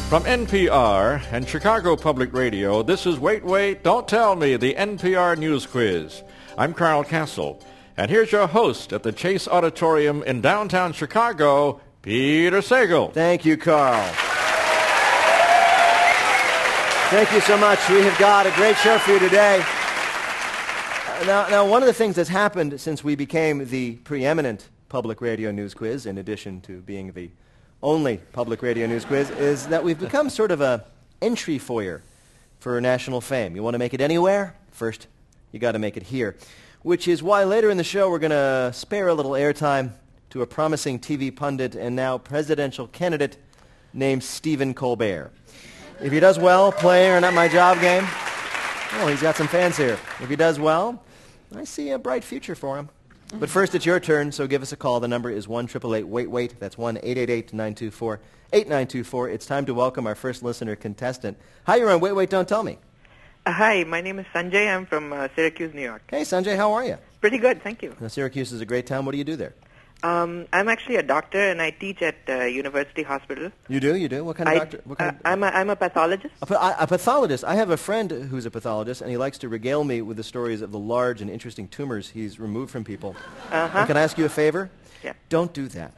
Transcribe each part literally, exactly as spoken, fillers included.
From N P R and Chicago Public Radio, this is Wait, Wait, Don't Tell Me, the N P R News Quiz. I'm Carl Castle, and here's your host at the Chase Auditorium in downtown Chicago, Peter Sagal. Thank you, Carl. Thank you so much. We have got a great show for you today. Uh, now, now, one of the things that's happened since we became the preeminent public radio news quiz, in addition to being the only public radio news quiz, is that we've become sort of a entry foyer for national fame. You want to make it anywhere? First, you got to make it here. Which is why later in the show we're going to spare a little airtime to a promising T V pundit and now presidential candidate named Stephen Colbert. If he does well playing or Not My Job game, well, he's got some fans here. If he does well, I see a bright future for him. But first, it's your turn, so give us a call. The number is one eight eight eight wait wait. That's one eight eight eight nine two four eight nine two four. It's time to welcome our first listener contestant. Hi, you're on Wait, Wait, Don't Tell Me. Uh, hi, my name is Sanjay. I'm from uh, Syracuse, New York. Hey, Sanjay, how are you? Pretty good, thank you. Now, Syracuse is a great town. What do you do there? Um, I'm actually a doctor, and I teach at uh, University Hospital. You do? You do? What kind of I, doctor? What kind uh, of, I'm, a, I'm a pathologist. A, pa- a pathologist. I have a friend who's a pathologist, and he likes to regale me with the stories of the large and interesting tumors he's removed from people. Uh-huh. And can I ask you a favor? Yeah. Don't do that.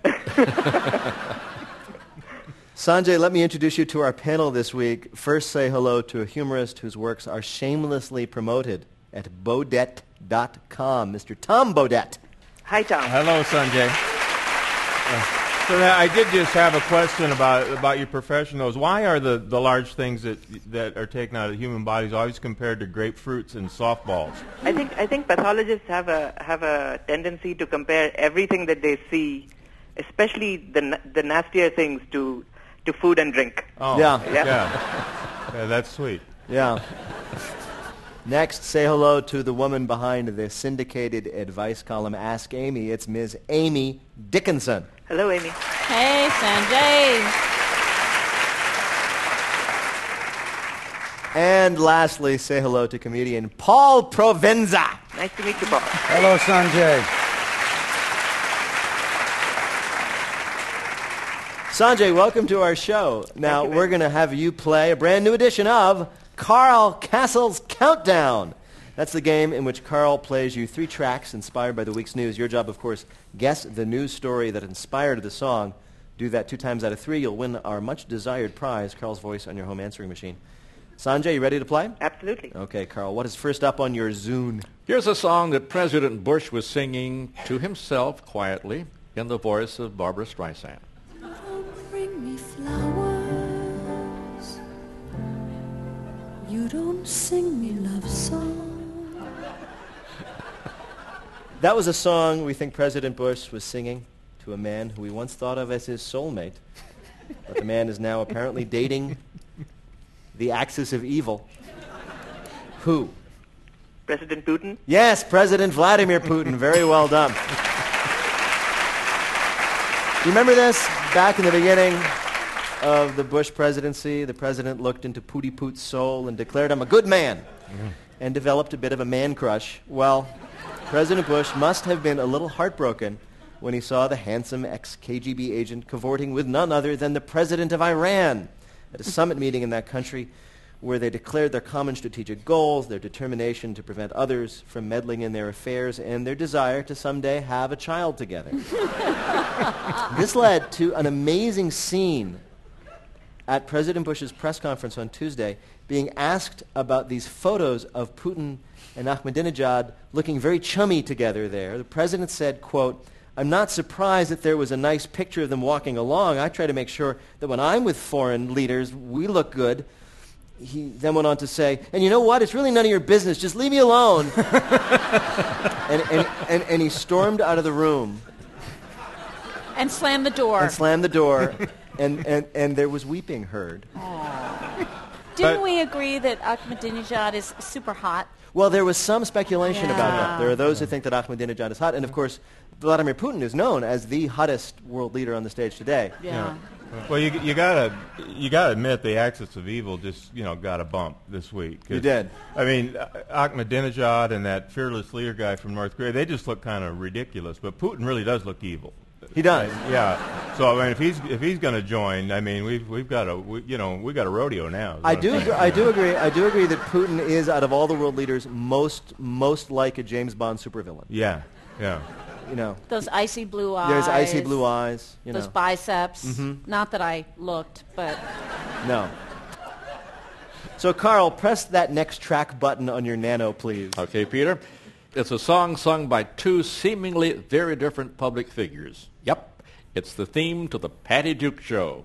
Sanjay, let me introduce you to our panel this week. First, say hello to a humorist whose works are shamelessly promoted at Bodett dot com, Mister Tom Bodett. Hi, Tom. Hello, Sanjay. Uh, so now I did just have a question about about your professionals. Why are the, the large things that that are taken out of human bodies always compared to grapefruits and softballs? I think I think pathologists have a have a tendency to compare everything that they see, especially the na- the nastier things, to to food and drink. Oh, Yeah. Yeah. yeah. Yeah, that's sweet. Yeah. Next, say hello to the woman behind the syndicated advice column, Ask Amy. It's Miz Amy Dickinson. Hello, Amy. Hey, Sanjay. And lastly, say hello to comedian Paul Provenza. Nice to meet you, Paul. Hello, Sanjay. Sanjay, welcome to our show. Now, you, man. we're going to have you play a brand new edition of Carl Castle's Countdown. That's the game in which Carl plays you three tracks inspired by the week's news. Your job, of course, guess the news story that inspired the song. Do that two times out of three. You'll win our much-desired prize, Carl's voice on your home answering machine. Sanjay, you ready to play? Absolutely. Okay, Carl, what is first up on your Zune? Here's a song that President Bush was singing to himself quietly in the voice of Barbara Streisand. Don't bring me flowers. You don't sing me love songs. That was a song we think President Bush was singing to a man who we once thought of as his soulmate. But the man is now apparently dating the axis of evil. Who? President Putin. Yes, President Vladimir Putin. Very well done. You remember this? Back in the beginning of the Bush presidency, the president looked into Pooty Poot's soul and declared him a good man mm-hmm. and developed a bit of a man crush. Well, President Bush must have been a little heartbroken when he saw the handsome ex-K G B agent cavorting with none other than the president of Iran at a summit meeting in that country where they declared their common strategic goals, their determination to prevent others from meddling in their affairs, and their desire to someday have a child together. This led to an amazing scene at President Bush's press conference on Tuesday, being asked about these photos of Putin and Ahmadinejad looking very chummy together there. The president said, quote, "I'm not surprised that there was a nice picture of them walking along. I try to make sure that when I'm with foreign leaders, we look good." He then went on to say, "And you know what? It's really none of your business. Just leave me alone." and, and, and, and he stormed out of the room. And slammed the door. And slammed the door. and, and, and there was weeping heard. Didn't But- we agree that Ahmadinejad is super hot? Well, there was some speculation Yeah. about that. There are those who think that Ahmadinejad is hot. And, of course, Vladimir Putin is known as the hottest world leader on the stage today. Yeah. Well, you you gotta you gotta admit the axis of evil just you know got a bump this week. 'Cause, You did. I mean, uh, Ahmadinejad and that fearless leader guy from North Korea, they just look kind of ridiculous. But Putin really does look evil. He does. Uh, yeah. So I mean, if he's if he's going to join, I mean, we've we've got a we, you know we got a rodeo now. I do agree, I do agree. I do agree that Putin is, out of all the world leaders, most most like a James Bond supervillain. Yeah, yeah. You know, Those icy blue eyes. there's icy blue eyes. You Those know, biceps. Mhm. Not that I looked, but no. So, Carl, press that next track button on your Nano, please. Okay, Peter. It's a song sung by two seemingly very different public figures. Yep. It's the theme to the Patty Duke Show.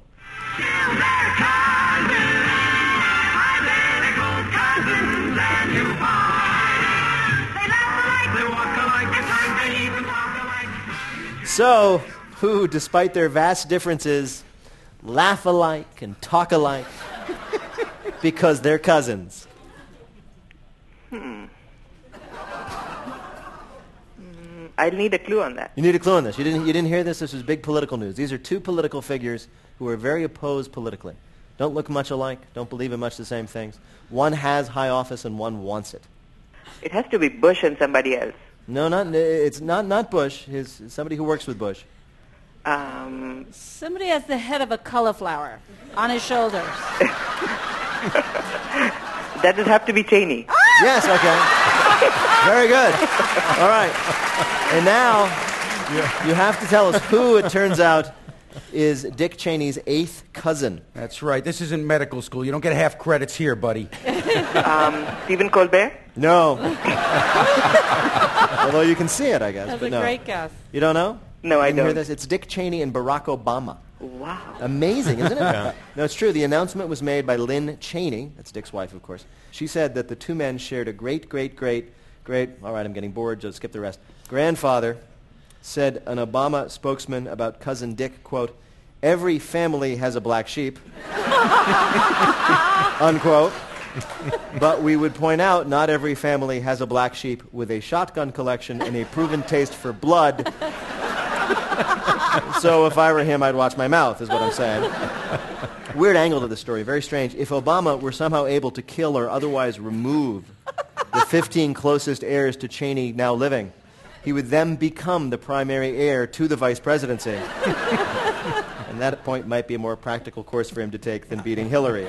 So, who, despite their vast differences, laugh alike and talk alike because they're cousins. Hmm. I'll need a clue on that. You need a clue on this. You didn't, you didn't hear this? This was big political news. These are two political figures who are very opposed politically. Don't look much alike. Don't believe in much the same things. One has high office and one wants it. It has to be Bush and somebody else. No, not it's not not Bush. His somebody who works with Bush. Um, somebody has the head of a cauliflower on his shoulders. That does have to be Cheney. Yes, okay. Very good. All right. And now you have to tell us who, it turns out, is Dick Cheney's eighth cousin. That's right. This isn't medical school. You don't get half credits here, buddy. um, Stephen Colbert? No. Although you can see it, I guess. That's but a no. great guess. You don't know? No, I Didn't hear don't. this? It's Dick Cheney and Barack Obama. Wow. Amazing, isn't it? Yeah. No, it's true. The announcement was made by Lynn Cheney. That's Dick's wife, of course. She said that the two men shared a great, great, great, great, all right, I'm getting bored, just skip the rest. Grandfather, said an Obama spokesman about cousin Dick, quote, every family has a black sheep, unquote. But we would point out not every family has a black sheep with a shotgun collection and a proven taste for blood. So if I were him, I'd watch my mouth, is what I'm saying. Weird angle to the story, very strange. If Obama were somehow able to kill or otherwise remove the fifteen closest heirs to Cheney now living, he would then become the primary heir to the vice presidency. And that point might be a more practical course for him to take than beating Hillary.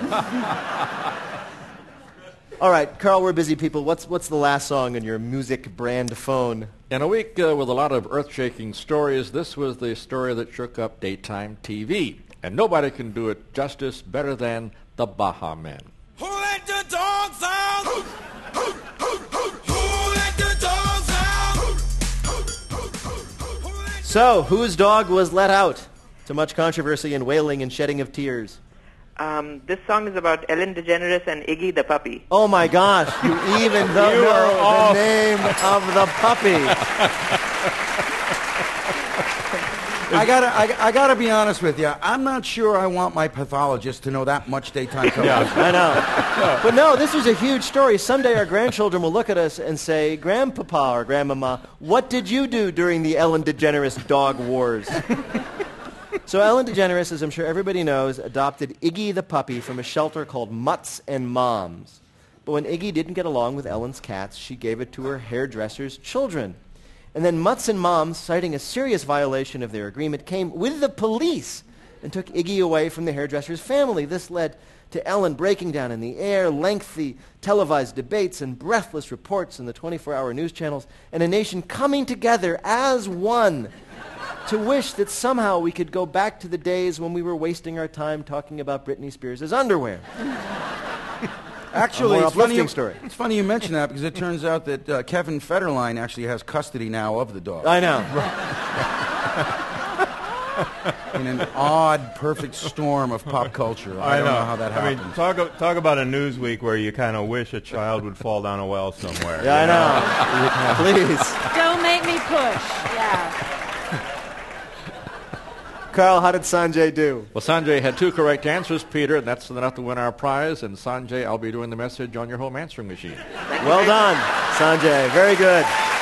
All right, Carl, we're busy people. What's, what's the last song on your music brand phone? In a week uh, with a lot of earth-shaking stories, this was the story that shook up daytime T V. And nobody can do it justice better than the Baha Men. Who let the dogs out? Who, who, who, who, who let the dogs out? So, whose dog was let out? To much controversy and wailing and shedding of tears. Um, this song is about Ellen DeGeneres and Iggy the puppy. Oh my gosh, you even though You know are the off. name of the puppy. I gotta, I, I gotta be honest with you. I'm not sure I want my pathologist to know that much daytime television. I know. But no, this was a huge story. Someday our grandchildren will look at us and say, Grandpapa or Grandmama, what did you do during the Ellen DeGeneres dog wars? So Ellen DeGeneres, as I'm sure everybody knows, adopted Iggy the puppy from a shelter called Mutts and Moms. But when Iggy didn't get along with Ellen's cats, she gave it to her hairdresser's children. And then Mutts and Moms, citing a serious violation of their agreement, came with the police and took Iggy away from the hairdresser's family. This led to Ellen breaking down in the air, lengthy televised debates and breathless reports in the twenty-four hour news channels, and a nation coming together as one to wish that somehow we could go back to the days when we were wasting our time talking about Britney Spears' underwear. Actually, A more it's funny, you, uplifting story. it's funny you mention that because it turns out that uh, Kevin Federline actually has custody now of the dog. I know. In an odd, perfect storm of pop culture. I, I don't know. know how that I happens. mean, talk a- talk about a news week where you kind of wish a child would fall down a well somewhere. Yeah, you I know. Please. Don't make me push. Yeah. Carl, how did Sanjay do? Well, Sanjay had two correct answers, Peter, and that's enough to win our prize. And Sanjay, I'll be doing the message on your home answering machine. Well done, Sanjay. Very good.